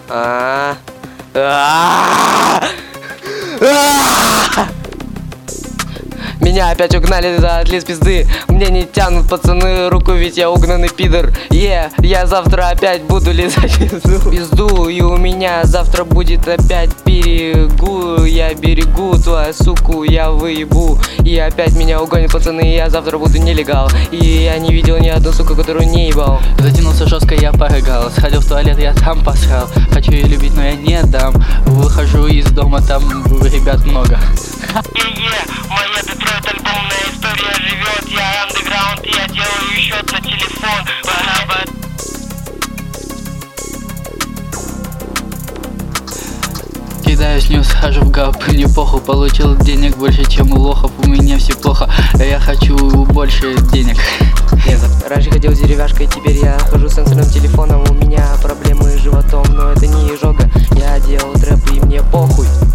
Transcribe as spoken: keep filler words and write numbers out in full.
А. А. Меня опять угнали за отлиз пизды. Мне не тянут пацаны руку, ведь я угнанный пидор. Е, yeah, я завтра опять буду лизать пизду. Пизду, и у меня завтра будет опять перегу. Я берегу твою суку, я выебу. И опять меня угонят пацаны, и я завтра буду нелегал. И я не видел ни одну суку, которую не ебал. Затянулся жестко, я порыгал. Сходил в туалет, я там посрал. Хочу ее любить, но я не дам. Выхожу из дома, там ребят много. Моя Детройт альбомная история живет. Я андеграунд, я делаю счет на телефон. Кидаю снюс, хожу в гап, не похуй. Получил денег больше, чем у лохов. У меня все плохо, а я хочу больше денег. Раньше ходил с деревяшкой, теперь я хожу с сенсорным телефоном. У меня проблемы с животом, но это не изжога. Я делал трэп и мне похуй.